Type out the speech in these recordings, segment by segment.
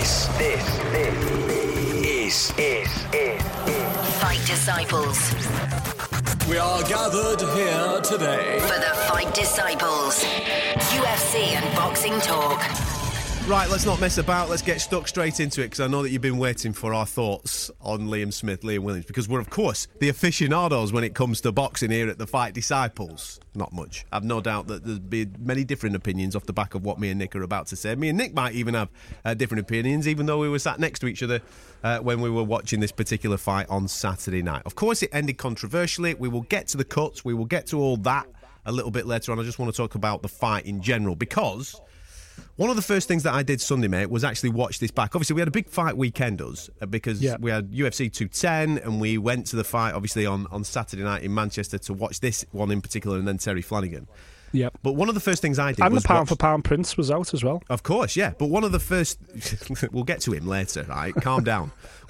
This is Fight Disciples. We are gathered here today For the Fight Disciples. UFC and boxing talk. Right, let's not mess about. Let's get stuck straight into it, because I know that you've been waiting for our thoughts on Liam Smith, Liam Williams, because we're, of course, the aficionados when it comes to boxing here at the Fight Disciples. Not much. I've no doubt that there'll be many different opinions off the back of what me and Nick are about to say. Me and Nick might even have different opinions, even though we were sat next to each other when we were watching this particular fight on Saturday night. Of course, it ended controversially. We will get to the cuts. We will get to all that a little bit later on. I just want to talk about the fight in general, because one of the first things that I did Sunday, mate, was actually watch this back. Obviously, we had a big fight weekend, because we had UFC 210, and we went to the fight, obviously, on Saturday night in Manchester to watch this one in particular, and then Terry Flanagan. Yep. But one of the first things I did was... And the the pound-for-pound Prince was out as well. Of course, yeah. But one of the first... We'll get to him later, right? Calm down.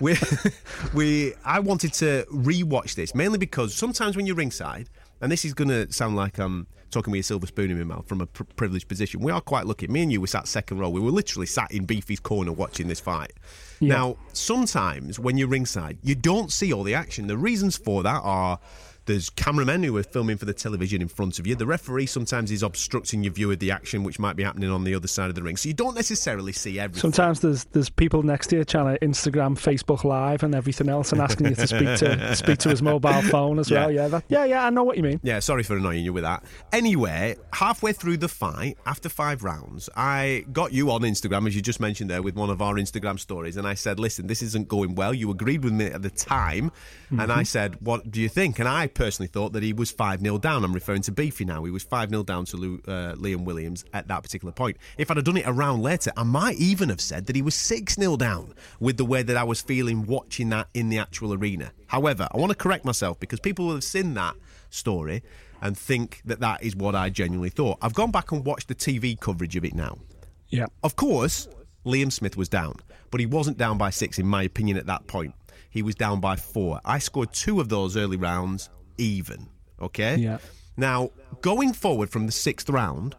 I wanted to re-watch this, mainly because sometimes when you're ringside, and this is going to sound like I'm talking with a silver spoon in my mouth from a privileged position, we are quite lucky. Me and you were sat second row. We were literally sat in Beefy's corner watching this fight. Yeah. Now, sometimes when you're ringside, you don't see all the action. The reasons for that are... There's cameramen who are filming for the television in front of you. The referee sometimes is obstructing your view of the action, which might be happening on the other side of the ring. So you don't necessarily see everything. Sometimes there's people next to you trying to Instagram, Facebook Live and everything else, and asking you to speak to his mobile phone as well. Yeah, I know what you mean. Yeah, sorry for annoying you with that. Anyway, halfway through the fight, after 5 rounds, I got you on Instagram, as you just mentioned there, with one of our Instagram stories, and I said, listen, this isn't going well. You agreed with me at the time, and I said, what do you think? And I personally thought that he was 5-0 down. I'm referring to Beefy now. He was 5-0 down to Liam Williams at that particular point. If I'd have done it a round later, I might even have said that he was 6-0 down with the way that I was feeling watching that in the actual arena. However, I want to correct myself, because people will have seen that story and think that that is what I genuinely thought. I've gone back and watched the TV coverage of it now. Yeah. Of course, Liam Smith was down, but he wasn't down by 6, in my opinion, at that point. He was down by 4. I scored 2 of those early rounds even, okay? Yeah. Now, going forward from the 6th round,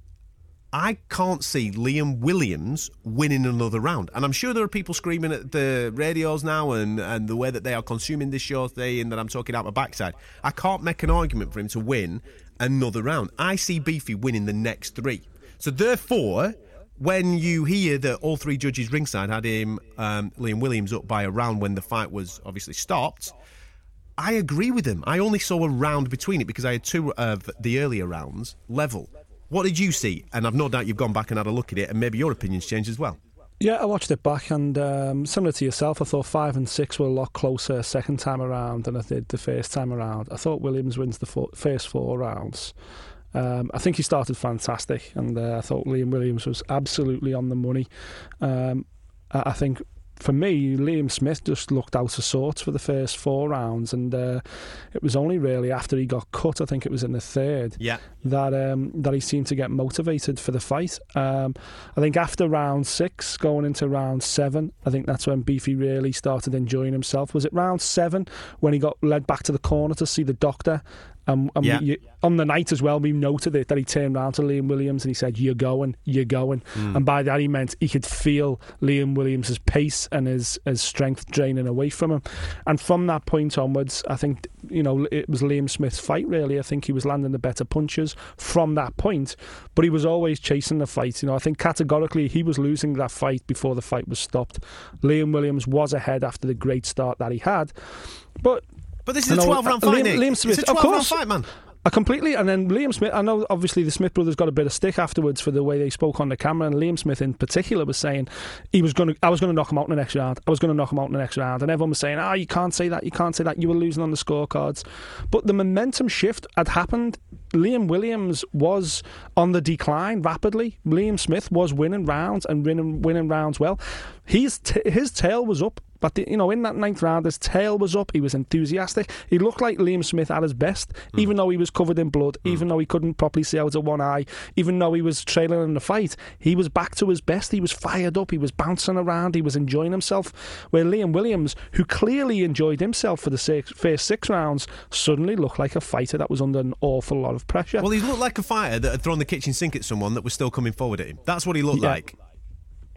I can't see Liam Williams winning another round. And I'm sure there are people screaming at the radios now and the way that they are consuming this show, saying that I'm talking out my backside. I can't make an argument for him to win another round. I see Beefy winning the next 3. So therefore, when you hear that all 3 judges ringside had him, Liam Williams, up by a round when the fight was obviously stopped, I agree with him. I only saw a round between it because I had 2 of the earlier rounds level. What did you see? And I've no doubt you've gone back and had a look at it, and maybe your opinion's changed as well. Yeah, I watched it back, and similar to yourself, I thought 5 and 6 were a lot closer second time around than I did the first time around. I thought Williams wins the first 4 rounds. I think he started fantastic, and I thought Liam Williams was absolutely on the money. I think, for me, Liam Smith just looked out of sorts for the first 4 rounds, and it was only really after he got cut, I think it was in the 3rd, that he seemed to get motivated for the fight. I think after round 6, going into round 7, I think that's when Beefy really started enjoying himself. Was it round 7 when he got led back to the corner to see the doctor? On the night as well, we noted it, that he turned round to Liam Williams and he said, you're going. And by that he meant he could feel Liam Williams' pace and his strength draining away from him. And from that point onwards, I think, it was Liam Smith's fight, really. I think he was landing the better punches from that point, but he was always chasing the fight. I think categorically he was losing that fight before the fight was stopped. Liam Williams was ahead after the great start that he had. But this is a 12-round fight, Nick. Liam Smith, it's a 12-round fight, man. Completely. And then Liam Smith, I know obviously the Smith brothers got a bit of stick afterwards for the way they spoke on the camera, and Liam Smith in particular was saying I was going to knock him out in the next round. And everyone was saying, you can't say that, you were losing on the scorecards. But the momentum shift had happened. Liam Williams was on the decline rapidly. Liam Smith was winning rounds and winning rounds well. His tail was up. But, in that 9th round, his tail was up. He was enthusiastic. He looked like Liam Smith at his best, even though he was covered in blood, even though he couldn't properly see out of one eye, even though he was trailing in the fight. He was back to his best. He was fired up. He was bouncing around. He was enjoying himself. Where Liam Williams, who clearly enjoyed himself for the first 6 rounds, suddenly looked like a fighter that was under an awful lot of pressure. Well, he looked like a fighter that had thrown the kitchen sink at someone that was still coming forward at him. That's what he looked like.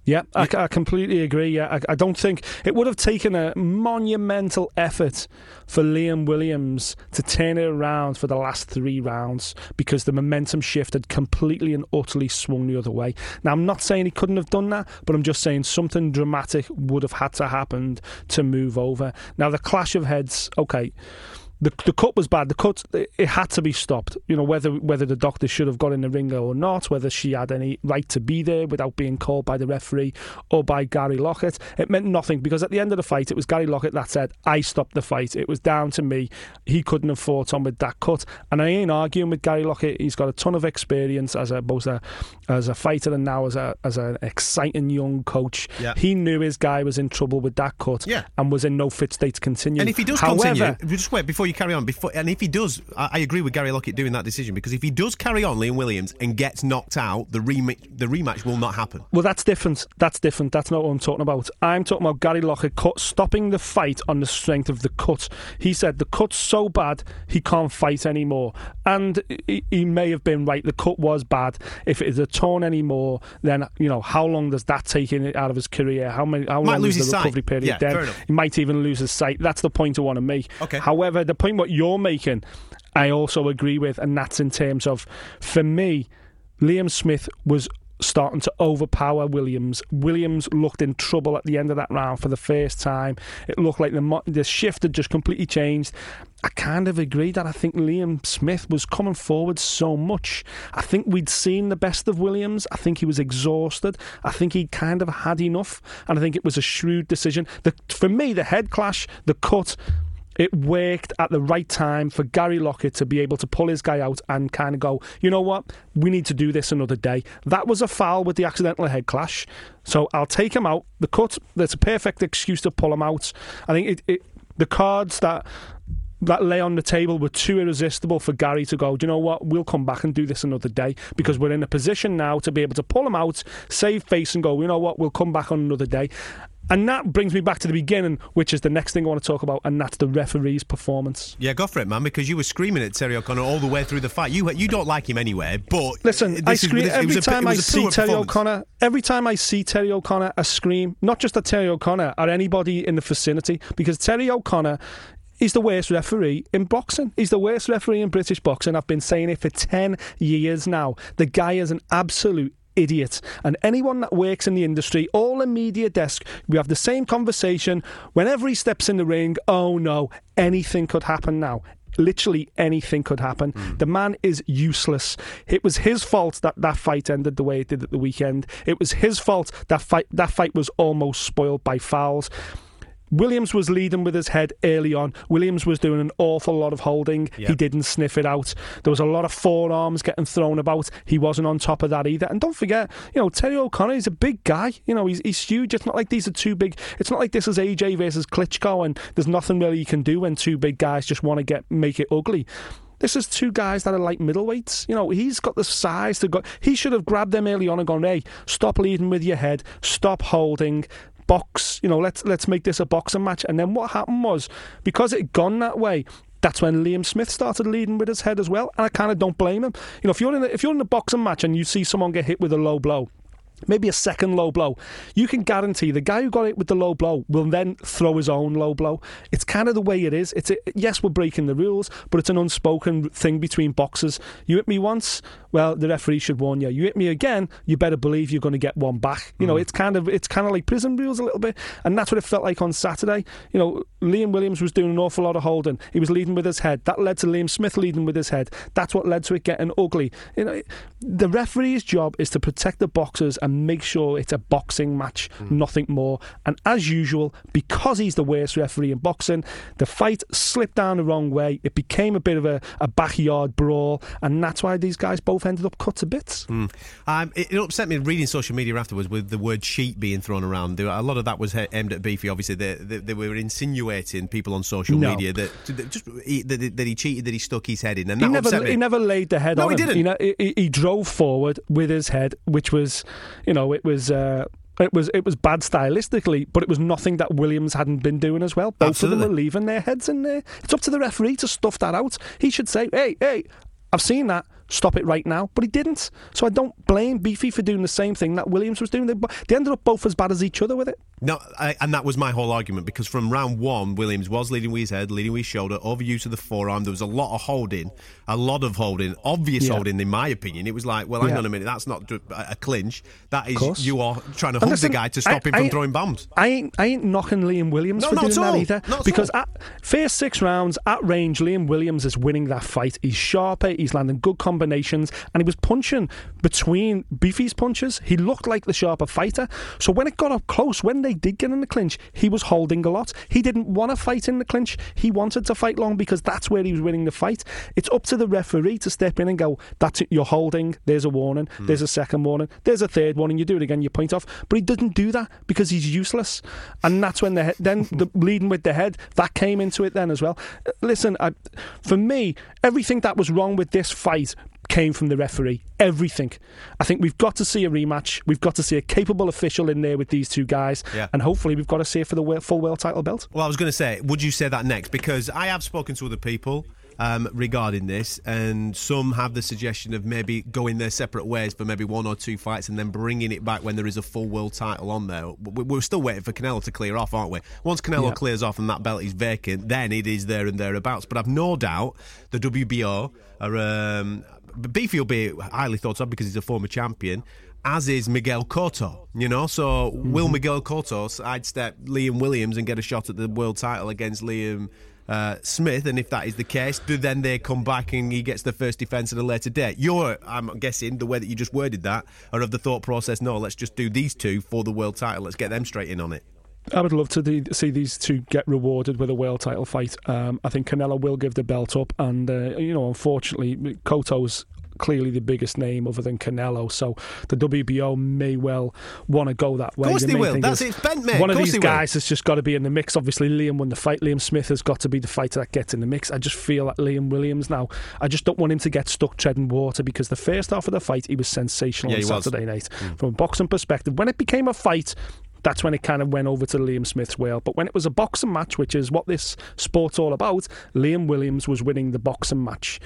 Yeah, I completely agree. Yeah, I don't think it would have taken a monumental effort for Liam Williams to turn it around for the last 3 rounds, because the momentum shift had completely and utterly swung the other way. Now, I'm not saying he couldn't have done that, but I'm just saying something dramatic would have had to happen to move over. Now, the clash of heads, okay. The cut was bad. The cut, it had to be stopped. You know, whether the doctor should have got in the ring or not, whether she had any right to be there without being called by the referee or by Gary Lockett, it meant nothing, because at the end of the fight, it was Gary Lockett that said, I stopped the fight. It was down to me. He couldn't have fought on with that cut. And I ain't arguing with Gary Lockett. He's got a ton of experience as both a fighter and now as an exciting young coach. Yeah. He knew his guy was in trouble with that cut and was in no fit state to continue. And if he does continue, just wait before you carry on. And if he does, I agree with Gary Lockett doing that decision, because if he does carry on, Liam Williams, and gets knocked out, the rematch will not happen. Well, that's different. That's not what I'm talking about. I'm talking about Gary Lockett stopping the fight on the strength of the cut. He said the cut's so bad he can't fight anymore, and he may have been right. The cut was bad. If it is torn anymore, then how long does that take out of his career? How long is the recovery period? Then he might even lose his sight. That's the point I want to make. Okay. However, the point what you're making, I also agree with, and that's in terms of, for me, Liam Smith was starting to overpower Williams. Williams looked in trouble at the end of that round for the first time. It looked like the shift had just completely changed. I kind of agree that I think Liam Smith was coming forward so much. I think we'd seen the best of Williams. I think he was exhausted. I think he kind of had enough, and I think it was a shrewd decision. For me, the head clash, the cut, it worked at the right time for Gary Lockett to be able to pull his guy out and kind of go, you know what, we need to do this another day. That was a foul with the accidental head clash, so I'll take him out. The cut, that's a perfect excuse to pull him out. I think the cards that lay on the table were too irresistible for Gary to go, do you know what, we'll come back and do this another day, because we're in a position now to be able to pull him out, save face, and go, you know what, we'll come back on another day. And that brings me back to the beginning, which is the next thing I want to talk about, and that's the referee's performance. Yeah, go for it, man, because you were screaming at Terry O'Connor all the way through the fight. You don't like him anyway, but listen, I scream every time I see Terry O'Connor. Every time I see Terry O'Connor, I scream, not just at Terry O'Connor, at anybody in the vicinity, because Terry O'Connor is the worst referee in boxing. He's the worst referee in British boxing. I've been saying it for 10 years now. The guy is an absolute idiot, and anyone that works in the industry, all the media desk, we have the same conversation whenever he steps in the ring. Oh no, anything could happen now. Literally anything could happen. The man is useless. It was his fault that fight ended the way it did at the weekend. It was his fault that fight was almost spoiled by fouls. Williams was leading with his head early on. Williams was doing an awful lot of holding. Yep. He didn't sniff it out. There was a lot of forearms getting thrown about. He wasn't on top of that either. And don't forget, Terry O'Connor is a big guy. He's huge. It's not like these are two big. It's not like this is AJ versus Klitschko and there's nothing really you can do when two big guys just want to make it ugly. This is two guys that are like middleweights. He's got the size to go. He should have grabbed them early on and gone, hey, stop leading with your head, stop holding, box, let's make this a boxing match. And then what happened was, because it had gone that way, that's when Liam Smith started leading with his head as well, and I kind of don't blame him. If you're in a boxing match and you see someone get hit with a low blow, maybe a second low blow, you can guarantee the guy who got hit with the low blow will then throw his own low blow. It's kind of the way it is. Yes, we're breaking the rules, but it's an unspoken thing between boxers. You hit me once, well, the referee should warn you. You hit me again, you better believe you're going to get one back. It's kind of like prison rules a little bit, and that's what it felt like on Saturday. Liam Williams was doing an awful lot of holding. He was leading with his head. That led to Liam Smith leading with his head. That's what led to it getting ugly. The referee's job is to protect the boxers and make sure it's a boxing match, nothing more. And as usual, because he's the worst referee in boxing, the fight slipped down the wrong way. It became a bit of a backyard brawl, and that's why these guys both ended up cut to bits. It upset me reading social media afterwards with the word cheat being thrown around. A lot of that was aimed at Beefy. Obviously, they were insinuating, people on social media, that he cheated, that he stuck his head in, and he never laid the head on him. He didn't. He drove forward with his head, which was, it was bad stylistically, but it was nothing that Williams hadn't been doing as well. Both of them were leaving their heads in there. It's up to the referee to stuff that out. He should say, hey, I've seen that. stop it right now, but he didn't. So I don't blame Beefy for doing the same thing that Williams was doing. They ended up both as bad as each other with it. No, and that was my whole argument, because from round one, Williams was leading with his head, leading with his shoulder, overuse of the forearm. There was a lot of holding, obvious holding, in my opinion. It was like, well, hang on a minute, that's not a clinch. That is, you are trying to hug the guy to stop him from throwing bombs. I ain't knocking Liam Williams for doing that either. Because at first 6 rounds, at range, Liam Williams is winning that fight. He's sharper, he's landing good combinations, and he was punching between Beefy's punches. He looked like the sharper fighter. So when it got up close, when they did get in the clinch, he was holding a lot. He didn't want to fight in the clinch. He wanted to fight long because that's where he was winning the fight. It's up to the referee to step in and go, "That's it, you're holding, there's a warning, there's a second warning, there's a third warning, you do it again, you point off." But he didn't do that because he's useless. And that's when the leading with the head, that came into it then as well. Listen, for me, everything that was wrong with this fight came from the referee. Everything. I think we've got to see a rematch. We've got to see a capable official in there with these two guys, and hopefully we've got to see it for the full world title belt. Well, I was going to say, would you say that next? Because I have spoken to other people regarding this, and some have the suggestion of maybe going their separate ways for maybe 1 or 2 fights and then bringing it back when there is a full world title on there. We're still waiting for Canelo to clear off, aren't we? Once Canelo clears off and that belt is vacant, then it is there and thereabouts. But I've no doubt the WBO are... Beefy will be highly thought of because he's a former champion, as is Miguel Cotto, so will Miguel Cotto sidestep Liam Williams and get a shot at the world title against Liam Smith? And if that is the case, then they come back and he gets the first defence at a later date? I'm guessing, the way that you just worded that, are of the thought process, no, let's just do these two for the world title, let's get them straight in on it. I would love to see these two get rewarded with a world title fight. I think Canelo will give the belt up, and unfortunately, Cotto's clearly the biggest name other than Canelo, so the WBO may well want to go that way. Of course they will. That's it, bent, mate. One of these guys has just got to be in the mix. Obviously, Liam won the fight. Liam Smith has got to be the fighter that gets in the mix. I just feel like Liam Williams now, I just don't want him to get stuck treading water, because the first half of the fight, he was sensational on Saturday night. From a boxing perspective, when it became a fight, that's when it kind of went over to Liam Smith's world. But when it was a boxing match, which is what this sport's all about, Liam Williams was winning the boxing match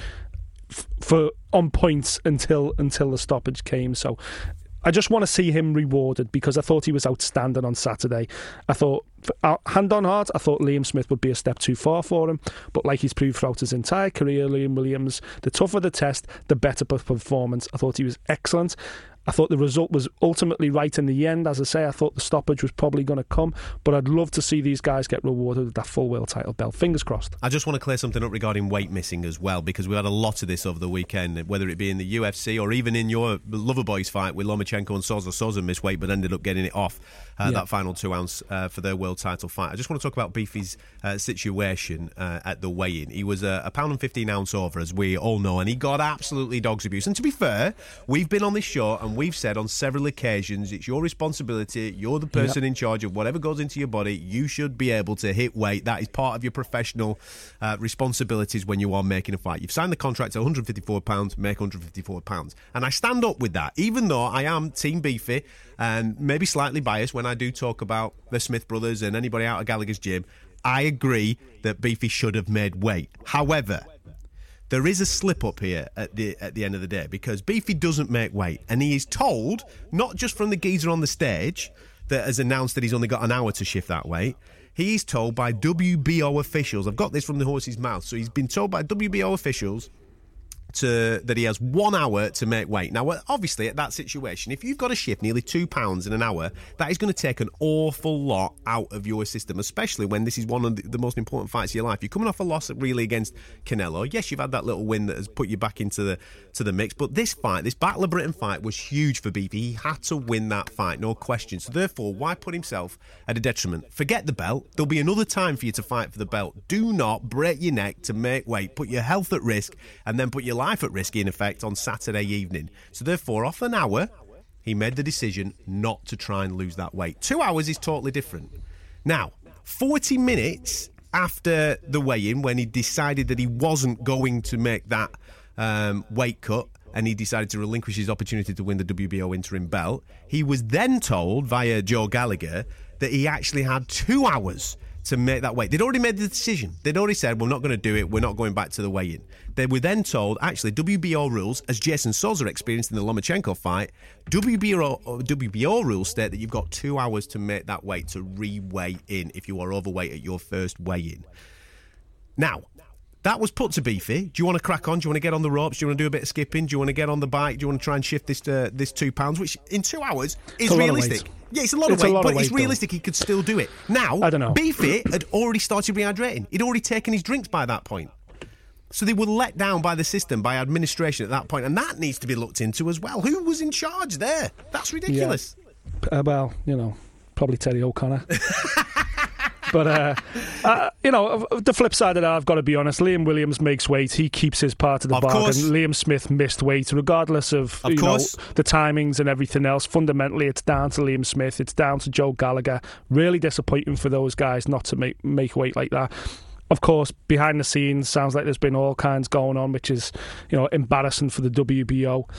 for on points until the stoppage came. So I just want to see him rewarded, because I thought he was outstanding on Saturday. I thought, hand on heart, I thought Liam Smith would be a step too far for him, but like he's proved throughout his entire career, Liam Williams, the tougher the test, the better performance. I thought he was excellent. I thought the result was ultimately right in the end. As I say, I thought the stoppage was probably going to come, but I'd love to see these guys get rewarded with that full world title belt. Fingers crossed. I just want to clear something up regarding weight missing as well, because we had a lot of this over the weekend, whether it be in the UFC or even in your Loverboys fight with Lomachenko and Souza. Souza missed weight but ended up getting it off that final 2 ounce for their world title fight. I just want to talk about Beefy's situation at the weigh-in. He was a pound and 15 ounce over, as we all know, and he got absolutely dog's abuse. And to be fair, we've been on this show and we've said on several occasions, it's your responsibility, you're the person in charge of whatever goes into your body, you should be able to hit weight. That is part of your professional responsibilities when you are making a fight. You've signed the contract at £154, make £154. And I stand up with that, even though I am Team Beefy and maybe slightly biased when I do talk about the Smith brothers and anybody out of Gallagher's gym. I agree that Beefy should have made weight. However, there is a slip-up here at the end of the day, because Beefy doesn't make weight, and he is told, not just from the geezer on the stage that has announced that he's only got an hour to shift that weight, he is told by WBO officials, I've got this from the horse's mouth, so he's been told by WBO officials that he has 1 hour to make weight. Now, obviously, at that situation, if you've got to shift nearly 2 pounds in an hour, that is going to take an awful lot out of your system, especially when this is one of the most important fights of your life. You're coming off a loss really against Canelo. Yes, you've had that little win that has put you back into the mix, but this fight, this Battle of Britain fight, was huge for Beefy. He had to win that fight, no question. So therefore, why put himself at a detriment? Forget the belt. There'll be another time for you to fight for the belt. Do not break your neck to make weight. Put your health at risk and then put your life at risk, in effect, on Saturday evening. So therefore, off an hour, he made the decision not to try and lose that weight. 2 hours is totally different. Now, 40 minutes after the weigh-in, when he decided that he wasn't going to make that weight cut, and he decided to relinquish his opportunity to win the WBO interim belt, he was then told via Joe Gallagher that he actually had 2 hours to make that weight. They'd already made the decision. They'd already said, we're not going to do it. We're not going back to the weigh-in. They were then told, actually, WBO rules, as Jason Souza experienced in the Lomachenko fight, WBO rules state that you've got 2 hours to make that weight to re-weigh in if you are overweight at your first weigh-in. Now, that was put to Beefy. Do you want to crack on? Do you want to get on the ropes? Do you want to do a bit of skipping? Do you want to get on the bike? Do you want to try and shift this £2, which in 2 hours is realistic? Yeah, it's a lot of weight, but it's realistic. He could still do it. Now, I don't know. Beefy had already started rehydrating. He'd already taken his drinks by that point. So they were let down by the system, by administration at that point, and that needs to be looked into as well. Who was in charge there? That's ridiculous. Yeah. Well, probably Terry O'Connor. But, the flip side of that, I've got to be honest, Liam Williams makes weight. He keeps his part of the bargain. Course. Liam Smith missed weight, regardless of the timings and everything else. Fundamentally, it's down to Liam Smith. It's down to Joe Gallagher. Really disappointing for those guys not to make weight like that. Of course, behind the scenes, sounds like there's been all kinds going on, which is, embarrassing for the WBO.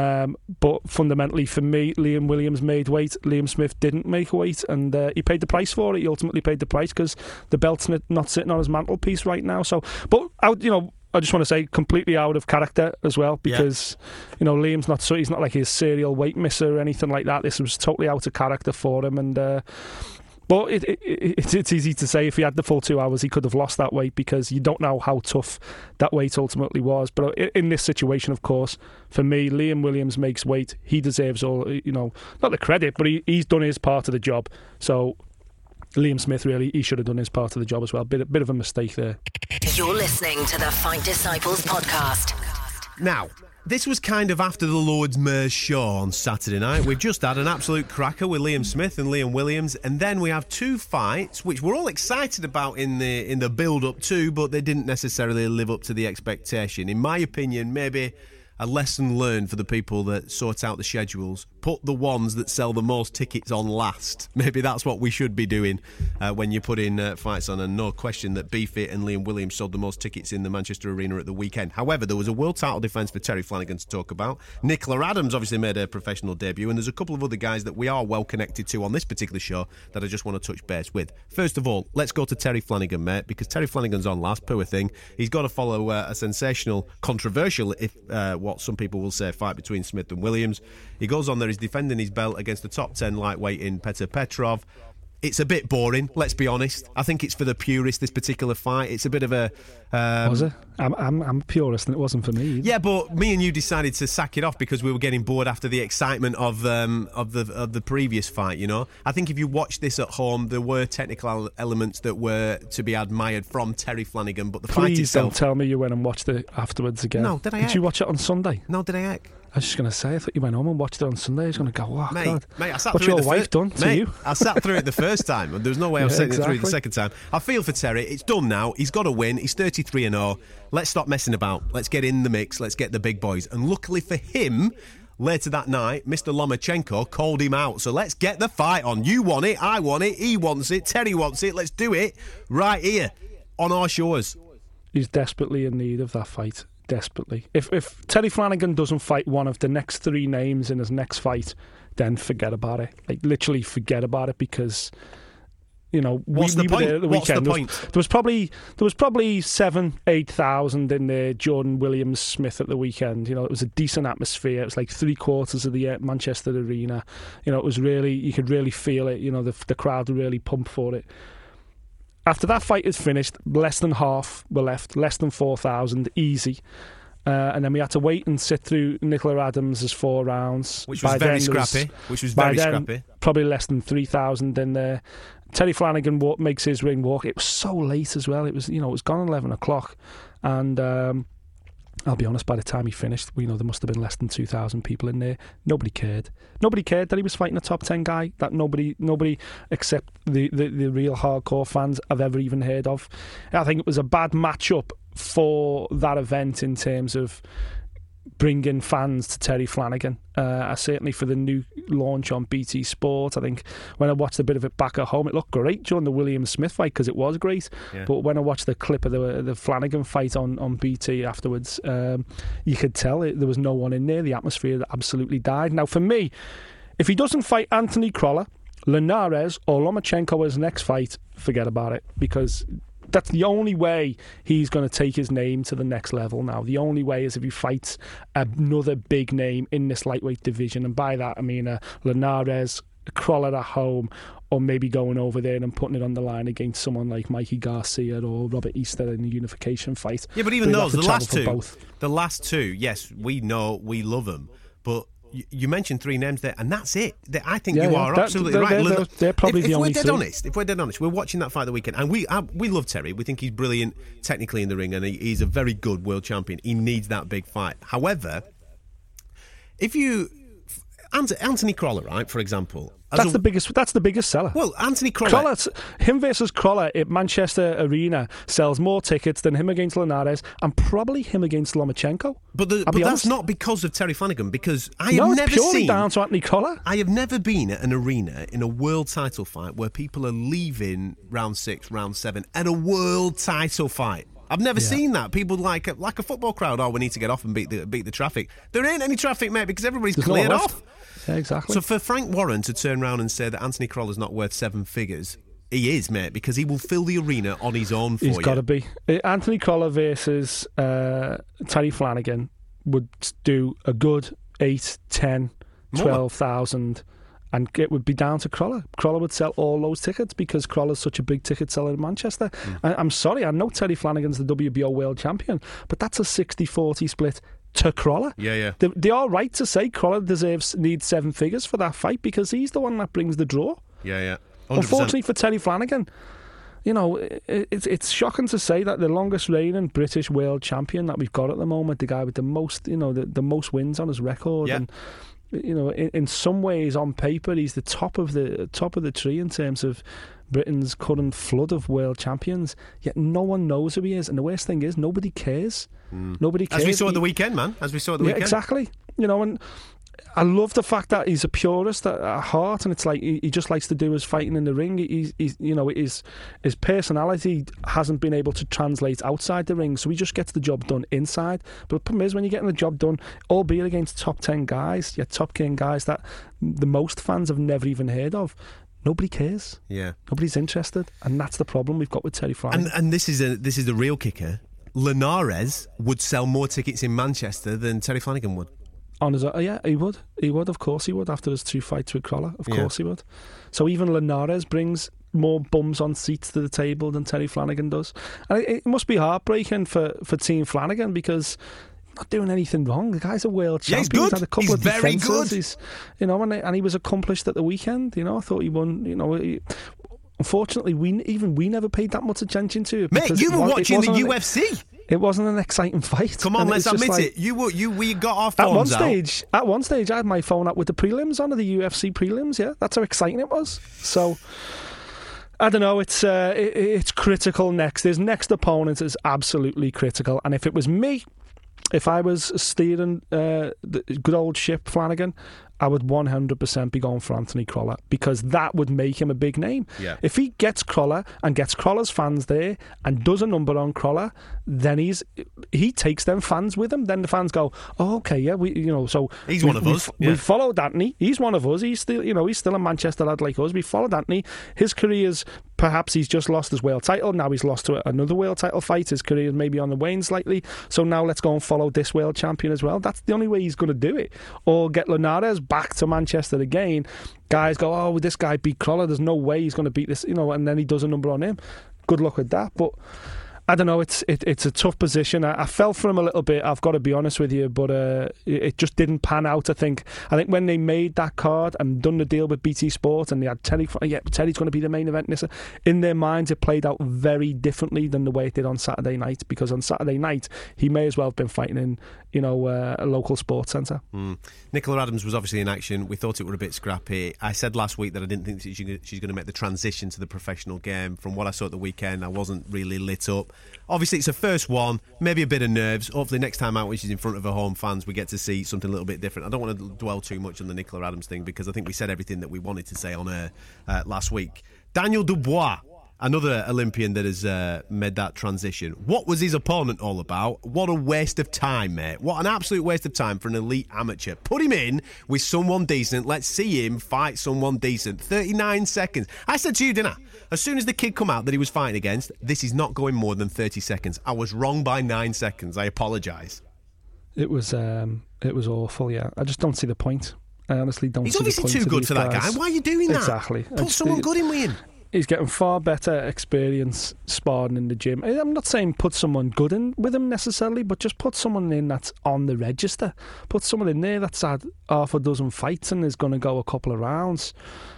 But fundamentally, for me, Liam Williams made weight. Liam Smith didn't make weight, and he paid the price for it. He ultimately paid the price because the belt's not sitting on his mantelpiece right now. So, but I just want to say, completely out of character as well, because Liam's he's not like his serial weight misser or anything like that. This was totally out of character for him, and. But it's easy to say if he had the full 2 hours, he could have lost that weight because you don't know how tough that weight ultimately was. But in this situation, of course, for me, Liam Williams makes weight. He deserves all, not the credit, but he's done his part of the job. So Liam Smith, really, he should have done his part of the job as well. Bit of a mistake there. You're listening to the Fight Disciples podcast. Now, this was kind of after the Lord's Mayor's show on Saturday night. We've just had an absolute cracker with Liam Smith and Liam Williams, and then we have two fights which we're all excited about in the build-up to, but they didn't necessarily live up to the expectation. In my opinion, maybe a lesson learned for the people that sort out the schedules. Put the ones that sell the most tickets on last. Maybe that's what we should be doing when you put in fights on. And no question that Beefy and Liam Williams sold the most tickets in the Manchester Arena at the weekend. However, there was a world title defence for Terry Flanagan to talk about. Nicola Adams obviously made a professional debut, and there's a couple of other guys that we are well connected to on this particular show that I just want to touch base with. First of all, let's go to Terry Flanagan, mate, because Terry Flanagan's on last, poor thing. He's got to follow a sensational, controversial, if what some people will say, fight between Smith and Williams. He goes on there, he's defending his belt against the top 10 lightweight in Petr Petrov. It's a bit boring, let's be honest. I think it's for the purists, this particular fight. It's a bit of a... Was it? I'm a purist and it wasn't for me either. Yeah, but me and you decided to sack it off because we were getting bored after the excitement of the previous fight, I think if you watched this at home, there were technical elements that were to be admired from Terry Flanagan, but the fight itself... Please don't tell me you went and watched it afterwards again. No, did I? Did you watch it on Sunday? No, did I heck? I was just going to say, I thought you went home and watched it on Sunday. I was going to go, oh, mate, God. Mate, I sat what's through your it wife done to you? I sat through it the first time, and there was no way I was sitting through it the second time. I feel for Terry. It's done now. He's got to win. He's 33-0. Let's stop messing about. Let's get in the mix. Let's get the big boys. And luckily for him, later that night, Mr. Lomachenko called him out. So let's get the fight on. You want it. I want it. He wants it. Terry wants it. Let's do it right here on our shores. He's desperately in need of that fight. Desperately. If Terry Flanagan doesn't fight one of the next three names in his next fight, then forget about it. Like, literally forget about it, because what's the point? There at the weekend. There was probably 7,000-8,000 in there. Jordan Williams Smith at the weekend. It was a decent atmosphere. It was like 3/4 of the Manchester Arena. It was really, you could really feel it. The crowd were really pumped for it. After that fight is finished, less than half were left, less than 4,000, easy. And then we had to wait and sit through Nicola Adams' 4 rounds. Which was very scrappy. Probably less than 3,000 in there. Terry Flanagan makes his ring walk. It was so late as well. It was, it was gone 11 o'clock. And I'll be honest, by the time he finished, there must have been less than 2,000 people in there. Nobody cared. Nobody cared that he was fighting a top 10 guy that nobody except the real hardcore fans have ever even heard of. I think it was a bad matchup for that event in terms of bringing fans to Terry Flanagan. Certainly for the new launch on BT Sport, I think when I watched a bit of it back at home, it looked great during the Williams-Smith fight because it was great. Yeah. But when I watched the clip of the Flanagan fight on BT afterwards, you could tell there was no one in there. The atmosphere absolutely died. Now, for me, if he doesn't fight Anthony Crolla, Linares or Lomachenko next fight, forget about it, because that's the only way he's going to take his name to the next level now. The only way is if he fights another big name in this lightweight division, and by that I mean Linares, Crawler at home, or maybe going over there and putting it on the line against someone like Mikey Garcia or Robert Easter in the unification fight. Yeah, but even those, the last two, yes, we know, we love them, but you mentioned three names there, and that's it. I think you are absolutely right. They're probably the only two. If we're dead honest, we're watching that fight the weekend, and we love Terry. We think he's brilliant technically in the ring, and he's a very good world champion. He needs that big fight. However, if you... Anthony Crawler, right, for example. That's the biggest seller. Well, Anthony Crawler, him versus Crawler at Manchester Arena sells more tickets than him against Linares and probably him against Lomachenko. But that's not because of Terry Flanagan, because it's purely down to Anthony Crawler. I have never been at an arena in a world title fight where people are leaving round 6, round 7 at a world title fight. I've never seen that. People like a football crowd. Oh, we need to get off and beat the traffic. There ain't any traffic, mate, because everybody's cleared off. Yeah, exactly. So for Frank Warren to turn around and say that Anthony Crawler's not worth 7 figures, he is, mate, because he will fill the arena on his own for you. He's got to be. Anthony Crawler versus Terry Flanagan would do a good 8, 10, 12,000. And it would be down to Crawler. Crawler would sell all those tickets because Crawler's such a big ticket seller in Manchester. I'm sorry, I know Terry Flanagan's the WBO world champion, but that's a 60-40 split to Crawler. Yeah. They are right to say Crawler needs 7 figures for that fight because he's the one that brings the draw. Yeah. 100%. Unfortunately for Terry Flanagan, it's shocking to say that the longest reigning British world champion that we've got at the moment, the guy with the most, the most wins on his record, and in some ways, on paper, he's the top of the tree in terms of Britain's current flood of world champions. Yet no one knows who he is, and the worst thing is, nobody cares. Nobody cares. As we saw at the weekend, man. As we saw at the weekend. Exactly. And I love the fact that he's a purist at heart, and it's like he just likes to do his fighting in the ring. His personality hasn't been able to translate outside the ring, so he just gets the job done inside. But the problem is, when you're getting the job done, albeit against top 10 guys, top 10 guys that the most fans have never even heard of, nobody cares. Yeah, nobody's interested, and that's the problem we've got with Terry Flanagan. And this is the real kicker. Linares would sell more tickets in Manchester than Terry Flanagan would. He would. He would, of course he would, after his 2 fights with Crawler. Of course he would. So even Linares brings more bums on seats to the table than Terry Flanagan does. And it must be heartbreaking for Team Flanagan because he's not doing anything wrong. The guy's a world champion. He's good. He's had a couple of very defences. Good. And he was accomplished at the weekend. I thought he won, unfortunately, we never paid that much attention to it. Mate, you were watching the UFC. It wasn't an exciting fight. Come on, let's admit it. We got our phones out. At one stage, I had my phone up with the prelims on, the UFC prelims. Yeah, that's how exciting it was. So, I don't know. It's critical next. His next opponent is absolutely critical. And if it was me, if I was steering the good old ship Flanagan, I would 100% be going for Anthony Crawler because that would make him a big name. Yeah. If he gets Crawler and gets Crawler's fans there and does a number on Crawler, then he takes them fans with him. Then the fans go, "Oh, okay, yeah, so he's one of us. We followed Anthony. He's one of us. He's still, he's still a Manchester lad like us. We followed Anthony. His career's perhaps he's just lost his world title. Now he's lost to another world title fight. His career may be on the wane slightly. So now let's go and follow this world champion as well. That's the only way he's going to do it. Or get Linares back to Manchester again. Guys go, oh, this guy beat Crawler. There's no way he's going to beat this, and then he does a number on him. Good luck with that. But I don't know. It's a tough position. I fell for him a little bit. I've got to be honest with you, but it just didn't pan out. I think when they made that card and done the deal with BT Sport, and they had Terry's going to be the main event. In their minds, it played out very differently than the way it did on Saturday night. Because on Saturday night, he may as well have been fighting in a local sports centre. Nicola Adams was obviously in action. We thought it were a bit scrappy. I said last week that I didn't think she's going to make the transition to the professional game. From what I saw at the weekend, I wasn't really lit up. Obviously, it's her first one, maybe a bit of nerves. Hopefully next time out when she's in front of her home fans, we get to see something a little bit different. I don't want to dwell too much on the Nicola Adams thing because I think we said everything that we wanted to say on her last week. Daniel Dubois Another Olympian that has made that transition. What was his opponent all about? What a waste of time, mate. What an absolute waste of time for an elite amateur. Put him in with someone decent. Let's see him fight someone decent. 39 seconds. I said to you, didn't I? As soon as the kid come out that he was fighting against, this is not going more than 30 seconds. I was wrong by 9 seconds. I apologise. It was awful, yeah. I just don't see the point. I honestly don't see the point. He's obviously too good for that guy. Why are you doing that? Exactly. Put someone good in with him. He's getting far better experience sparring in the gym. I'm not saying put someone good in with him necessarily, but just put someone in that's on the register. Put someone in there that's had half a dozen fights and is going to go a couple of rounds.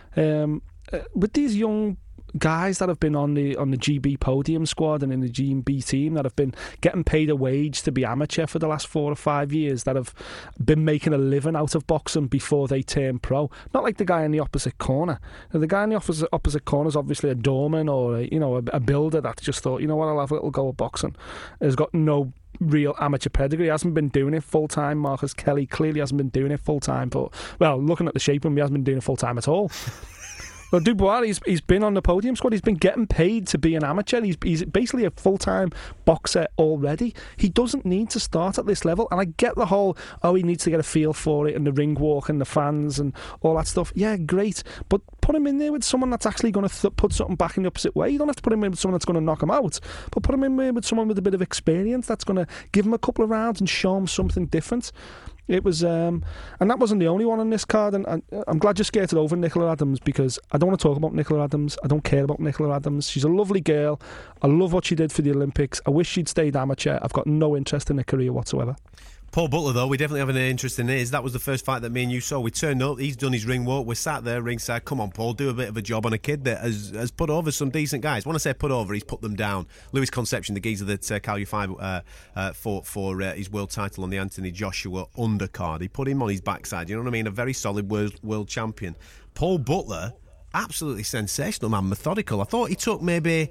With these young guys that have been on the GB podium squad and in the GB team that have been getting paid a wage to be amateur for the last 4 or 5 years, that have been making a living out of boxing before they turn pro. Not like the guy in the opposite corner. Now, the guy in the opposite corner is obviously a doorman or a builder that just thought, you know what, I'll have a little go at boxing. Has got no real amateur pedigree. He hasn't been doing it full time. Marcus Kelly clearly hasn't been doing it full time, but looking at the shape of him, he hasn't been doing it full time at all. Well, Dubois, he's been on the podium squad. He's been getting paid to be an amateur. He's basically a full-time boxer already. He doesn't need to start at this level. And I get the whole, he needs to get a feel for it and the ring walk and the fans and all that stuff. Yeah, great. But put him in there with someone that's actually going to put something back in the opposite way. You don't have to put him in with someone that's going to knock him out. But put him in there with someone with a bit of experience that's going to give him a couple of rounds and show him something different. It was, and that wasn't the only one on this card. And I'm glad you skated over Nicola Adams, because I don't want to talk about Nicola Adams. I don't care about Nicola Adams. She's a lovely girl. I love what she did for the Olympics. I wish she'd stayed amateur. I've got no interest in her career whatsoever. Paul Butler, though, we definitely have an interest in his. That was the first fight that me and you saw. We turned up, he's done his ring walk, we're sat there ringside. Come on, Paul, do a bit of a job on a kid that has put over some decent guys. When I say put over, he's put them down. Lewis Conception, the geezer that Cal U5 fought for his world title on the Anthony Joshua undercard. He put him on his backside, you know what I mean? A very solid world champion. Paul Butler, absolutely sensational, man, methodical. I thought he took maybe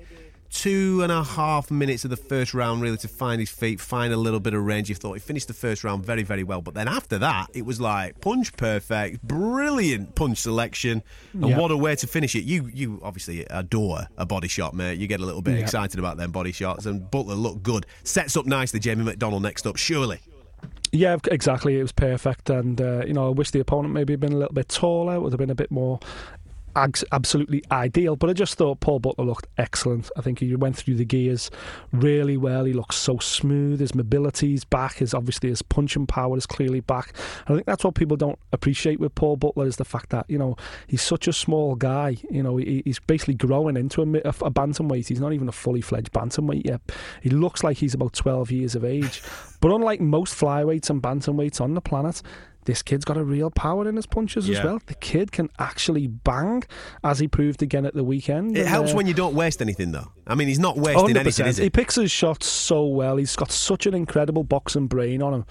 2.5 minutes of the first round really to find his feet, find a little bit of range. You thought he finished the first round very, very well, but then after that it was like punch perfect, brilliant punch selection, and what a way to finish it. You obviously adore a body shot, mate. You get a little bit excited about them body shots, and Butler looked good. Sets up nicely Jamie McDonnell next up, surely. Yeah, exactly. It was perfect, and I wish the opponent maybe had been a little bit taller, would have been a bit more absolutely ideal, but I just thought Paul Butler looked excellent. I think he went through the gears really well. He looks so smooth. His mobility's back. His punching power is clearly back. And I think that's what people don't appreciate with Paul Butler, is the fact that he's such a small guy. He's basically growing into a bantamweight. He's not even a fully fledged bantamweight yet. He looks like he's about 12 years of age. But unlike most flyweights and bantamweights on the planet, this kid's got a real power in his punches as well. The kid can actually bang, as he proved again at the weekend. It helps when you don't waste anything, though. I mean, he's not wasting 100%. Anything, is he? He picks his shots so well. He's got such an incredible boxing brain on him.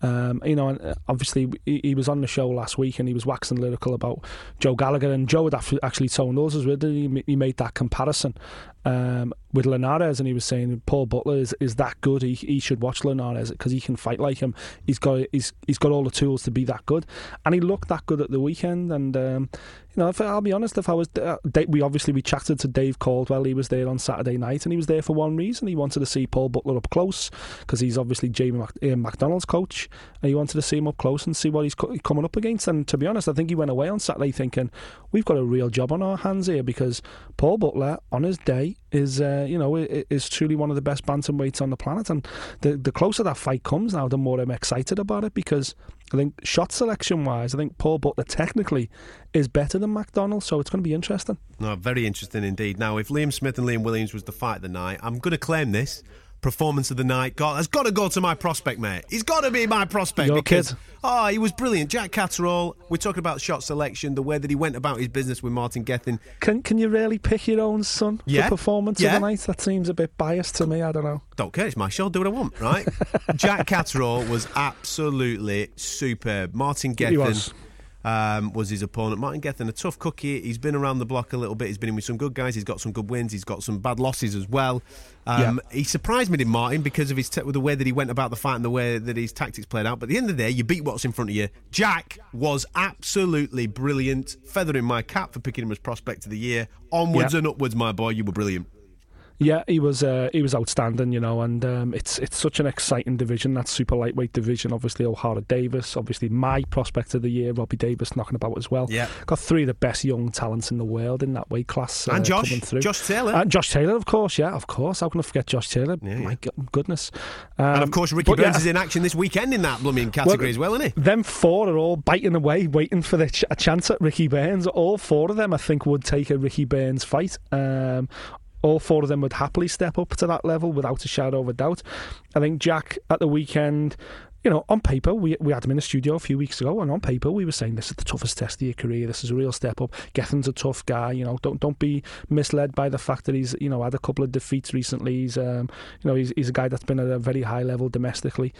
And obviously he was on the show last week and he was waxing lyrical about Joe Gallagher, and Joe had actually told us as well that he made that comparison with Linares, and he was saying Paul Butler is that good. He should watch Linares because he can fight like him. He's got all the tools to be that good, and he looked that good at the weekend. And I'll be honest, if I was we chatted to Dave Caldwell. He was there on Saturday night, and he was there for one reason. He wanted to see Paul Butler up close because he's obviously Jamie McDonnell's coach, and he wanted to see him up close and see what he's coming up against. And to be honest, I think he went away on Saturday thinking we've got a real job on our hands here, because Paul Butler on his day is truly one of the best bantamweights on the planet. And the closer that fight comes now, the more I'm excited about it, because I think shot selection wise, I think Paul Butler technically is better than McDonnell, so it's going to be interesting. No, very interesting indeed. Now, if Liam Smith and Liam Williams was the fight of the night, I'm going to claim this performance of the night has got to go to my prospect, mate. He's got to be my prospect. Your because kid. He was brilliant. Jack Catterall, we're talking about shot selection, the way that he went about his business with Martin Gethin. Can you really pick your own son for performance of the night? That seems a bit biased to me. I don't know. Don't care, it's my show, do what I want, right? Jack Catterall was absolutely superb. Martin Gethin, was his opponent. Martin Gethin, a tough cookie. He's been around the block a little bit. He's been in with some good guys. He's got some good wins. He's got some bad losses as well. He surprised me, didn't Martin, because of the way that he went about the fight and the way that his tactics played out. But at the end of the day, you beat what's in front of you. Jack was absolutely brilliant. Feathering my cap for picking him as prospect of the year. Onwards and upwards, my boy. You were brilliant. Yeah, he was outstanding, and it's such an exciting division, that super lightweight division. Obviously, O'Hara Davis, obviously my prospect of the year, Robbie Davis, knocking about as well. Yeah, got 3 of the best young talents in the world in that weight class, and coming through. Josh Taylor, of course. Yeah, of course. How can I forget Josh Taylor? Yeah, my goodness. And of course, Ricky Burns is in action this weekend in that blooming category as well, isn't he? Them 4 are all biting away, waiting for a chance at Ricky Burns. All 4 of them, I think, would take a Ricky Burns fight. All 4 of them would happily step up to that level without a shadow of a doubt. I think Jack at the weekend, on paper, we had him in the studio a few weeks ago, and on paper we were saying this is the toughest test of your career. This is a real step up. Gethin's a tough guy. Don't be misled by the fact that he's had a couple of defeats recently. He's he's a guy that's been at a very high level domestically.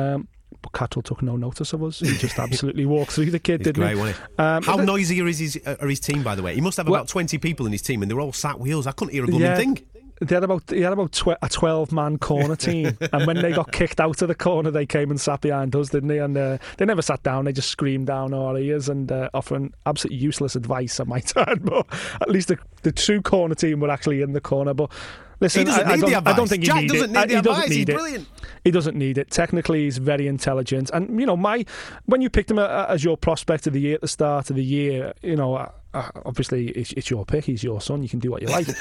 But Cattrall took no notice of us. He just absolutely walked through the kid, didn't he? Wasn't he? How noisy are his team, by the way? He must have about 20 people in his team, and they're all sat wheels. I couldn't hear a blooming thing. He had about a 12-man corner team, and when they got kicked out of the corner, they came and sat behind us, didn't they? And they never sat down; they just screamed down our ears and offering absolutely useless advice, I might add. But at least the true corner team were actually in the corner. But listen, I don't think Jack doesn't need the advice. He's brilliant. He doesn't need it. Technically, he's very intelligent. And, when you picked him as your prospect of the year at the start of the year, obviously it's your pick. He's your son. You can do what you like.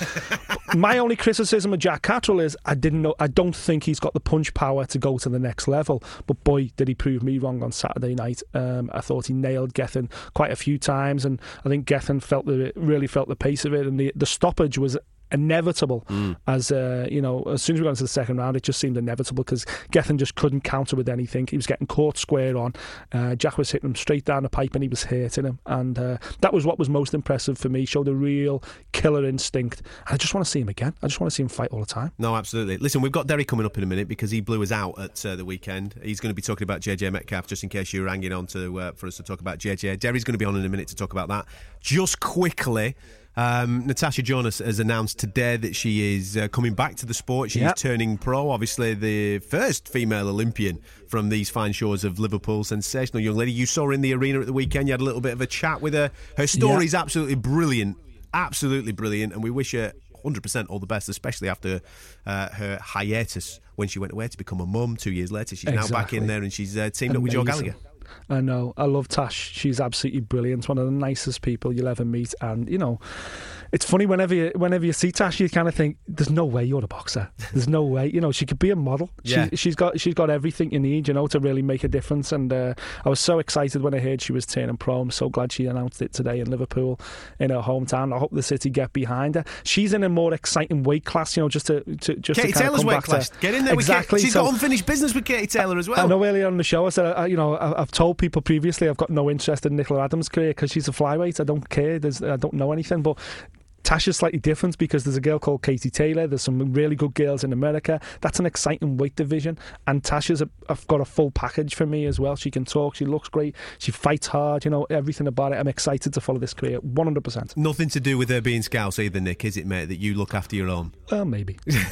My only criticism of Jack Cattrall is I don't think he's got the punch power to go to the next level. But boy, did he prove me wrong on Saturday night. I thought he nailed Gethin quite a few times, and I think Gethin really felt the pace of it, and the stoppage was inevitable. As soon as we got into the second round, it just seemed inevitable because Gethin just couldn't counter with anything. He was getting caught square on. Jack was hitting him straight down the pipe and he was hurting him, and that was what was most impressive for me. Showed a real killer instinct. I just want to see him again. I just want to see him fight all the time. No, absolutely. Listen, we've got Derry coming up in a minute because he blew us out at the weekend. He's going to be talking about JJ Metcalf, just in case you were hanging on for us to talk about JJ. Derry's going to be on in a minute to talk about that. Just quickly, Natasha Jonas has announced today that she is coming back to the sport. She's turning pro. Obviously, the first female Olympian from these fine shores of Liverpool. Sensational young lady. You saw her in the arena at the weekend. You had a little bit of a chat with her. Her story's absolutely brilliant. Absolutely brilliant. And we wish her 100% all the best, especially after her hiatus when she went away to become a mum 2 years later. She's now back in there and she's teamed up with Joe Gallagher. I know. I love Tash. She's absolutely brilliant. One of the nicest people you'll ever meet. And, it's funny, whenever you see Tash, you kind of think, there's no way you're a boxer. There's no way. She could be a model. Yeah. She's got everything you need, to really make a difference. And I was so excited when I heard she was turning pro. I'm so glad she announced it today in Liverpool, in her hometown. I hope the city get behind her. She's in a more exciting weight class, just to Katie Taylor's weight class. Get in there. Exactly. She's got unfinished business with Katie Taylor as well. I know earlier on the show I said, I've told people previously I've got no interest in Nicola Adams' career because she's a flyweight. I don't care. I don't know anything. But Tasha's slightly different because there's a girl called Katie Taylor. There's some really good girls in America. That's an exciting weight division. And Tasha's got a full package for me as well. She can talk. She looks great. She fights hard. Everything about it. I'm excited to follow this career. 100%. Nothing to do with her being Scouse either, Nick, is it, mate? That you look after your own? Maybe.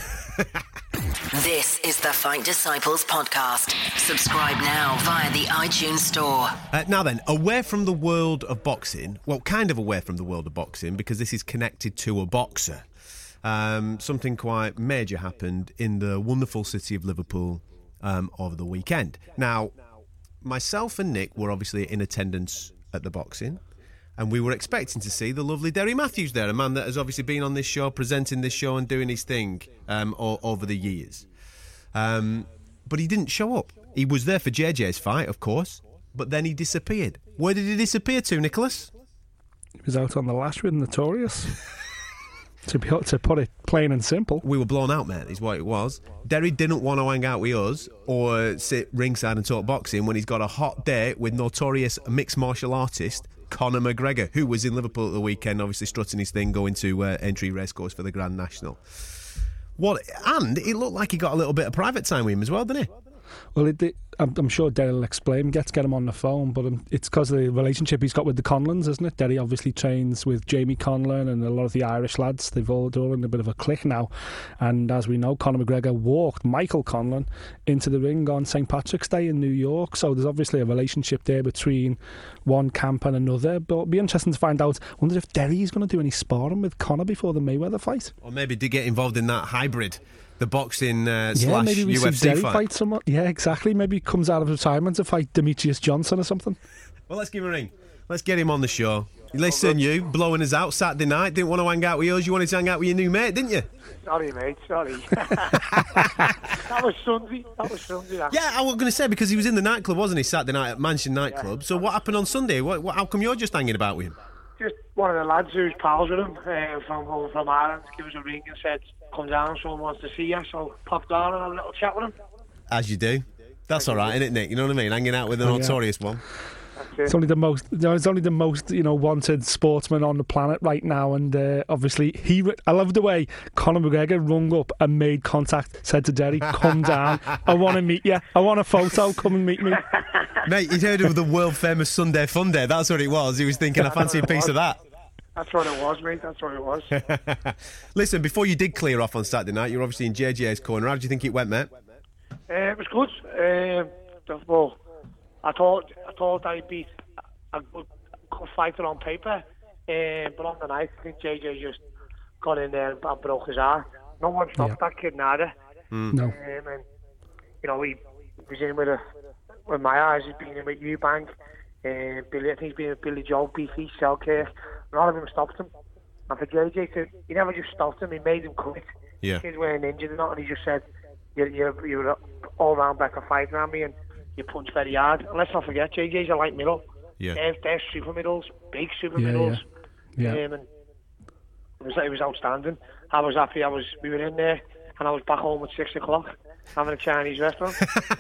This is the Fight Disciples podcast. Subscribe now via the iTunes store. Now then, away from the world of boxing, well, kind of away from the world of boxing because this is connected to a boxer. Something quite major happened in the wonderful city of Liverpool over the weekend. Now, myself and Nick were obviously in attendance at the boxing. And we were expecting to see the lovely Derry Matthews there, a man that has obviously been on this show, presenting this show and doing his thing all over the years. But he didn't show up. He was there for JJ's fight, of course, but then he disappeared. Where did he disappear to, Nicholas? He was out on the lash with Notorious. to put it plain and simple. We were blown out, mate, is what it was. Derry didn't want to hang out with us or sit ringside and talk boxing when he's got a hot date with Notorious mixed martial artist Conor McGregor, who was in Liverpool at the weekend, obviously strutting his thing, going to Entry Racecourse for the Grand National. And it looked like he got a little bit of private time with him as well, didn't he? Well, I'm sure Derry will explain. Get him on the phone, but it's because of the relationship he's got with the Conlons, isn't it? Derry obviously trains with Jamie Conlon and a lot of the Irish lads. They're all in a bit of a clique now. And as we know, Conor McGregor walked Michael Conlon into the ring on St. Patrick's Day in New York. So there's obviously a relationship there between one camp and another. But it'll be interesting to find out. I wonder if Derry is going to do any sparring with Conor before the Mayweather fight. Or maybe to get involved in that hybrid. The boxing slash maybe we UFC see Derry fight someone. Yeah, exactly. Maybe he comes out of retirement to fight Demetrius Johnson or something. Well, let's give him a ring. Let's get him on the show. Listen, you blowing us out Saturday night. Didn't want to hang out with us. You wanted to hang out with your new mate, didn't you? Sorry, mate. Sorry. That was Sunday. That. Yeah, I was going to say, because he was in the nightclub, wasn't he, Saturday night at Mansion Nightclub. So what happened on Sunday? How come you're just hanging about with him? Just one of the lads who's pals with him from Ireland gave us a ring and said, come down, someone wants to see you. So popped down and had a little chat with him. As you do. That's all right, isn't it, Nick? You know what I mean? Hanging out with the notorious one. That's It's only the most. It's only the most wanted sportsman on the planet right now, and obviously I love the way Conor McGregor rung up and made contact. Said to Derry, "Come down. I want to meet you. I want a photo. Come and meet me." Mate, he'd heard of the world famous Sunday Fun Day. That's what it was. He was thinking, I fancy a piece of that. That's what it was, mate. That's what it was. Listen, before you did clear off on Saturday night, you're obviously in JJ's corner. How did you think it went, mate? It was good. Well, I thought I beat a good fighter on paper, but on the night, I think JJ just got in there and broke his heart. No one stopped that kid neither. No. And he was in with my eyes. He's been in with Eubank, Billy. I think he's been with Billy Joe, Beefy, Selkirk. None of them stopped him. And for JJ he never just stopped him. He made him quit. Yeah. Kids weren't injured or not, and he just said, "You're an all-round better fighter than me, and you punch very hard." And let's not forget, JJ's a light middle. Yeah. They're super middles, big super middles. Yeah. And it was outstanding. I was happy. We were in there, and I was back home at 6 o'clock having a Chinese restaurant.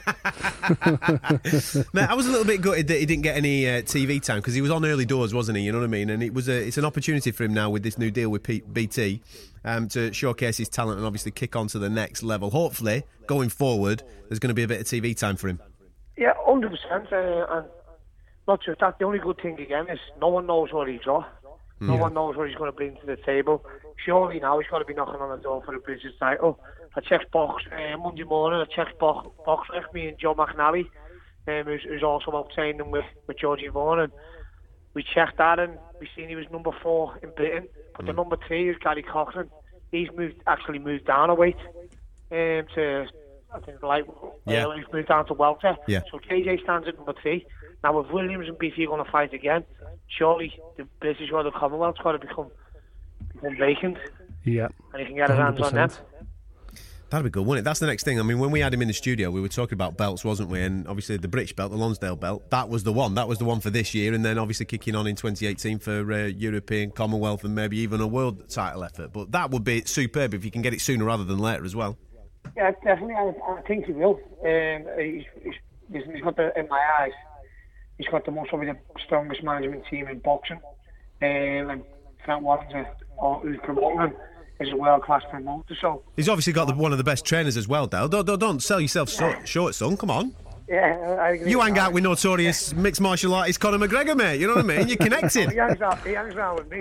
Mate, I was a little bit gutted that he didn't get any TV time, because he was on early doors, wasn't he? You know what I mean? And it's an opportunity for him now with this new deal with BT to showcase his talent and obviously kick on to the next level. Hopefully, going forward, there's going to be a bit of TV time for him. Yeah, 100%. And not just that, the only good thing again is no one knows what he's got. No one knows what he's going to bring to the table. Surely now he's got to be knocking on the door for the British title. I checked box Monday morning. I checked box with me and Joe McNally, who's also out training with Georgie Vaughan, and we checked that and we seen he was number 4 in Britain. But the number 3 is Gary Cochran. He's moved down a weight to, I think, he's moved down to welter. Yeah. So KJ stands at number 3. Now, if Williams and Beefy are going to fight again, surely the British or the Commonwealth's got to become vacant. Yeah. And he can get his hands on them. That'd be good, wouldn't it? That's the next thing. I mean, when we had him in the studio, we were talking about belts, wasn't we? And obviously the British belt, the Lonsdale belt, that was the one. That was the one for this year. And then obviously kicking on in 2018 for European, Commonwealth, and maybe even a world title effort. But that would be superb if you can get it sooner rather than later as well. Yeah, definitely. I think he will. He's got in my eyes, he's got probably the strongest management team in boxing. And Frank Warren, who's promoting him, is a world-class promoter. So he's obviously got one of the best trainers as well, Dale. Don't sell yourself short, son. Come on. Yeah, I agree. You hang out with notorious mixed martial artist Conor McGregor, mate. You know what I mean? You're connected. He hangs around with me.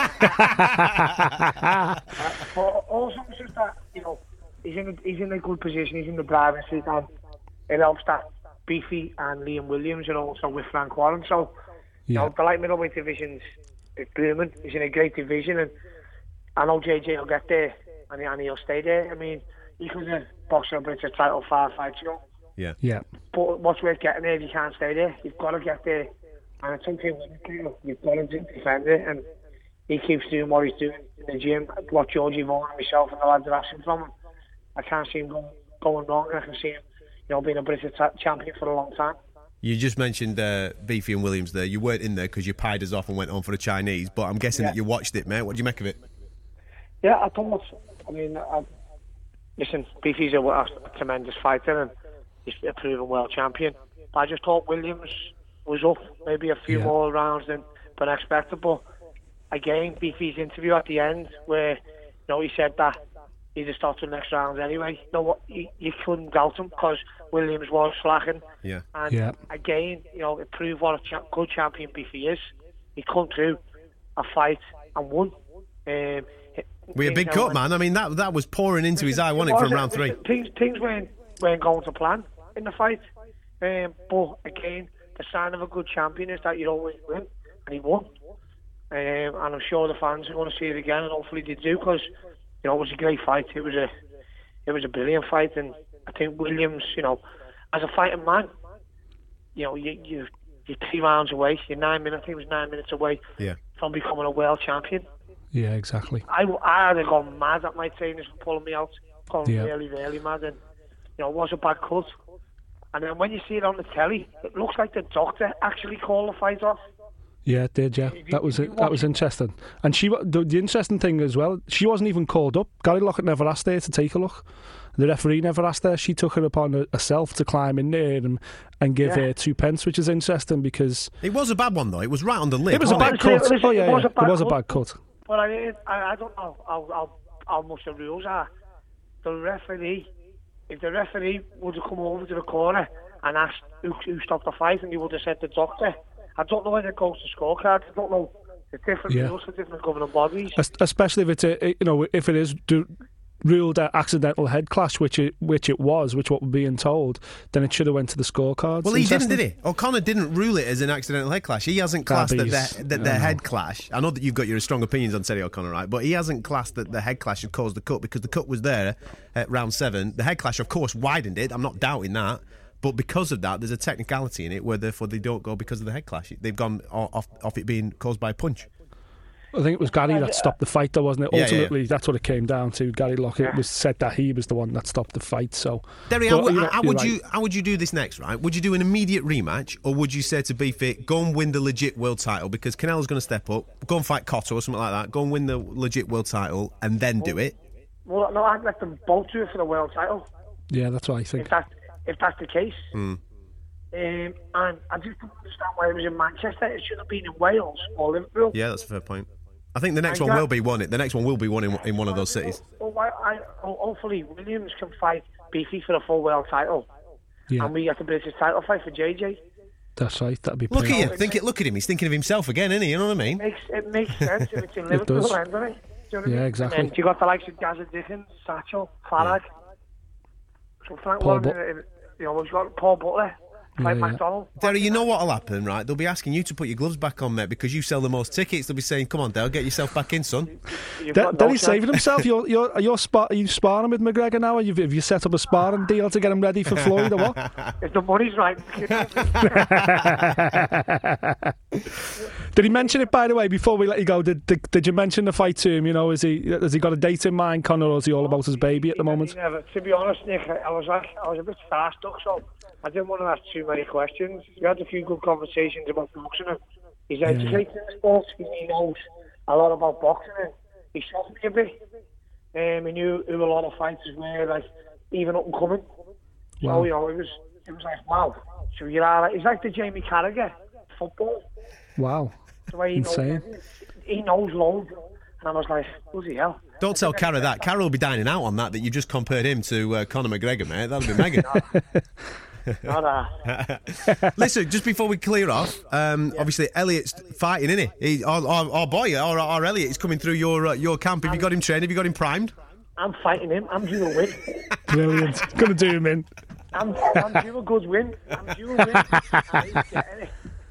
But also, it's just that, he's in a good position. He's in the driving seat, and it helps that Beefy and Liam Williams are also with Frank Warren. So, the light middleweight division's booming. He's in a great division, and I know JJ will get there, and he'll stay there. I mean, he could have boxed a British title 5 fights ago. Yeah. But what's worth getting there if you can't stay there? You've got to get there, and it's something you've got to defend it. And he keeps doing what he's doing in the gym. What Georgie Vaughan and myself and the lads are asking from him, I can't see him going wrong. And I can see him, being a British champion for a long time. You just mentioned Beefy and Williams there. You weren't in there because you pied us off and went on for a Chinese, but I'm guessing that you watched it, mate. What do you make of it? Yeah, I thought. Listen, Beefy's a tremendous fighter and he's a proven world champion. But I just thought Williams was up maybe a few more rounds than expected. But again, Beefy's interview at the end, where he said that he'd have started the next round anyway. You couldn't doubt him because Williams was slacking. Yeah. And again, it proved what a good champion Beefy is. He come through a fight and won. We a big cut, man. I mean, that was pouring into his eye, wasn't it, from round 3? Things weren't going to plan in the fight. But again, the sign of a good champion is that you always win, and he won. And I'm sure the fans are going to see it again, and hopefully they do, because it was a great fight. It was a brilliant fight, and I think Williams, as a fighting man, you're 3 rounds away. You're 9 minutes. I think it was 9 minutes away from becoming a world champion. Yeah, exactly. I had gone mad at my trainers for pulling me out, really, really mad, and it was a bad cut. And then when you see it on the telly, it looks like the doctor actually called the fight off. Yeah, it did, yeah. That was interesting. And the interesting thing as well, she wasn't even called up. Gary Lockett never asked her to take a look. The referee never asked her. She took it upon herself to climb in there and give her 2 pence, which is interesting because... It was a bad one, though. It was right on the lip. It was a bad cut. It was a bad cut. But I don't know how much the rules are. The referee... If the referee would have come over to the corner and asked who stopped the fight, and he would have said the doctor, I don't know whether it goes to scorecards. I don't know the different rules for different governing bodies. Especially if it's if it is ruled an accidental head clash, which what we're being told, then it should have went to the scorecards. Well, he didn't, did he? O'Connor didn't rule it as an accidental head clash. He hasn't classed that the head clash. I know that you've got your strong opinions on Terry O'Connor, right? But he hasn't classed that the head clash had caused the cut, because the cut was there at round 7. The head clash, of course, widened it. I'm not doubting that. But because of that, there's a technicality in it where therefore they don't go because of the head clash. They've gone off it being caused by a punch. I think it was Gary that stopped the fight, though, wasn't it? Ultimately, that's what it came down to. Gary Lockett was said that he was the one that stopped the fight. So, Derry, how would you do this next? Right? Would you do an immediate rematch, or would you say to Beefy, go and win the legit world title, because Canelo's going to step up, go and fight Cotto or something like that, go and win the legit world title, and then do it? Well, no, I'd let them both do it for the world title. Yeah, that's what I think. If that's the case. And I just don't understand why it was in Manchester. It should have been in Wales or Liverpool. Yeah, that's a fair point. I think the next one will be won. The next one will be won in one of those cities. Well, hopefully Williams can fight Beefy for the full world title, and we get the British title fight for JJ. That's right. That'd be. Look at you. Look at him. He's thinking of himself again, isn't he? You know what I mean? It makes sense if it's in Liverpool, doesn't it? Yeah, exactly. And you got the likes of Gazza Dickens, Satchel, Farag. So Frank Warren, we've got Paul Butler. Like McDonald. Derry, you know what'll happen, right? They'll be asking you to put your gloves back on, mate, because you sell the most tickets. They'll be saying, "Come on, Dale, get yourself back in, son." Derry's saving himself. Are you sparring with McGregor now? Have you set up a sparring deal to get him ready for Floyd, or what? If the money's right. Did he mention it, by the way, before we let you go? Did you mention the fight to him? Has he got a date in mind, Conor, or is he all about his baby at the moment? Never. To be honest, Nick, I was a bit starstruck, so I didn't want to ask too many questions. We had a few good conversations about boxing. He's educated in the sport. He knows a lot about boxing. And he shocked me a bit. He knew who a lot of fighters were, like, even up and coming. Wow. So, it was like, wow. So you're all right. He's like the Jamie Carragher football. Wow. The way he knows loads. And I was like, bloody hell. Don't tell Cara that. Cara will be dining out on that you just compared him to Conor McGregor, mate. That'll be mega. Listen, just before we clear off, obviously Elliot's fighting, isn't he? Our boy, our Elliot is coming through your camp. Have you got him trained? Have you got him primed? I'm fighting him. I'm due a win. Brilliant. Gonna do him in. I'm due a good win. I'm due a win.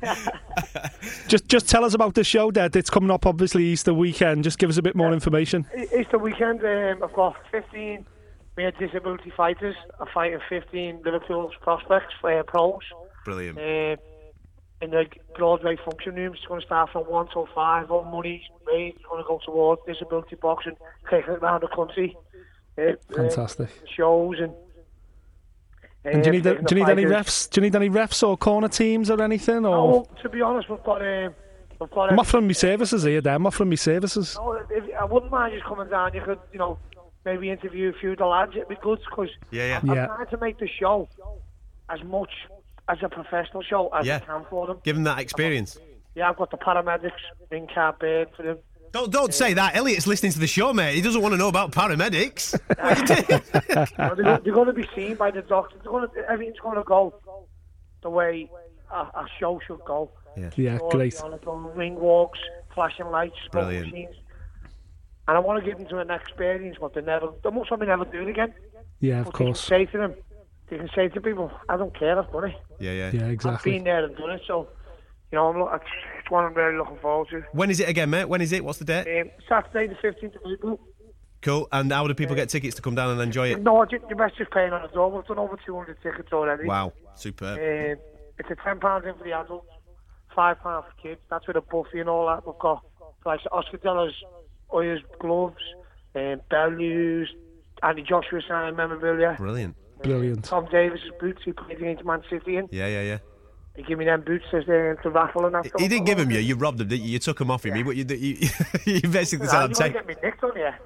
Just tell us about the show, Dad. It's coming up, obviously, Easter weekend. Just give us a bit more information. Easter weekend, I've got 15 male disability fighters. I'm fighting 15 Liverpool prospects, pros. Brilliant. In the Broadway function rooms. It's going to start from 1 till 5. All money's made. It's going to go towards disability boxing, taking it around the country. Fantastic. Shows and do you need any refs? Do you need any refs or corner teams or anything? Or? No, to be honest, we've got. I'm offering me services here, Dan. I'm offering me services. No, I wouldn't mind just coming down. You could, maybe interview a few of the lads. It'd be good because I'm trying to make the show as much as a professional show as I can for them. Give them that experience. I've got the paramedics, ring car bed for them. Don't say that. Elliot's listening to the show, mate. He doesn't want to know about paramedics. What you doing? They're going to be seen by the doctors. Everything's going to go the way a show should go. Yeah, great. Ring walks, flashing lights, smoke Brilliant. machines. And I want to give them to an experience what they must probably never do it again. Yeah, of But course. They can say to people, I don't care, I've done it. Yeah. Yeah, I've exactly. been there and done it, so, it's one I'm really looking forward to. When is it again, mate? When is it? What's the date? Saturday the 15th of April. Cool. And how do people get tickets to come down and enjoy it? No, you best just paying on the door. We've done over 200 tickets already. Wow. Superb. It's a £10 in for the adults, £5 for kids. That's with a buffet and all that. We've got like Oscar De La Hoya's gloves, Bellews, Andy Joshua signed memorabilia. Brilliant. Brilliant. Tom Davis' boots he played against Man City in. Yeah. He gave me them boots as to raffle and that. He didn't give them you. You robbed them, didn't you? You took them off him. You basically said, I'm You're going to taking... get me nicked on here.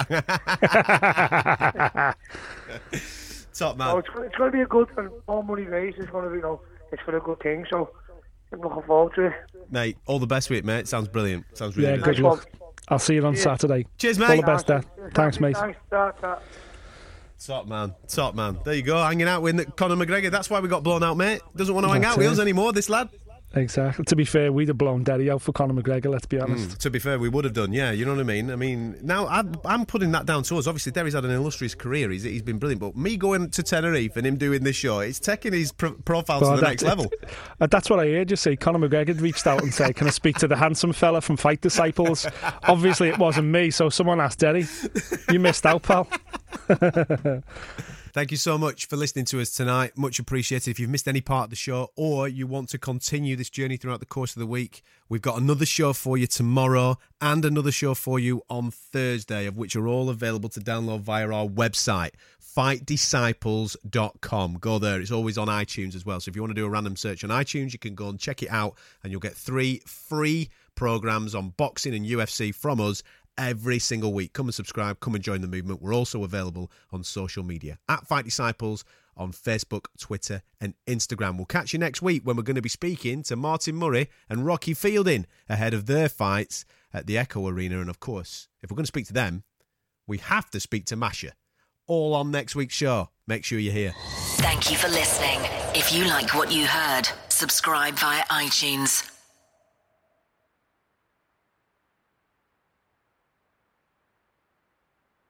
Top man. So it's going to be a good and all money raised. It's going to be, it's for a good thing. So I'm looking forward to it. Mate, all the best with it, mate. Sounds brilliant. Sounds really Yeah, good. good luck. I'll see you on Saturday. Cheers, All mate. the best, Dad. Thanks, mate. Thanks. Top man. There you go, hanging out with Conor McGregor. That's why we got blown out, mate. Doesn't want to hang out with us anymore, this lad. Exactly. To be fair, we'd have blown Derry out for Conor McGregor, let's be honest. To be fair, we would have done, yeah. You know what I mean? I mean, now I'm putting that down to us. Obviously, Derry's had an illustrious career. He's been brilliant. But me going to Tenerife and him doing this show, it's taking his profile to the next level. That's what I heard you say. Conor McGregor reached out and said, can I speak to the handsome fella from Fight Disciples? Obviously, it wasn't me, so someone asked Derry. You missed out, pal. Thank you so much for listening to us tonight. Much appreciated. If you've missed any part of the show or you want to continue this journey throughout the course of the week, we've got another show for you tomorrow and another show for you on Thursday, of which are all available to download via our website, fightdisciples.com. Go there. It's always on iTunes as well. So if you want to do a random search on iTunes, you can go and check it out and you'll get 3 free programs on boxing and UFC from us every single week. Come and subscribe, come and join the movement. We're also available on social media at Fight Disciples on Facebook, Twitter and Instagram. We'll catch you next week when we're going to be speaking to Martin Murray and Rocky Fielding ahead of their fights at the Echo Arena. And of course, if we're going to speak to them, we have to speak to Masha. All on next week's show. Make sure you're here. Thank you for listening. If you like what you heard, subscribe via iTunes.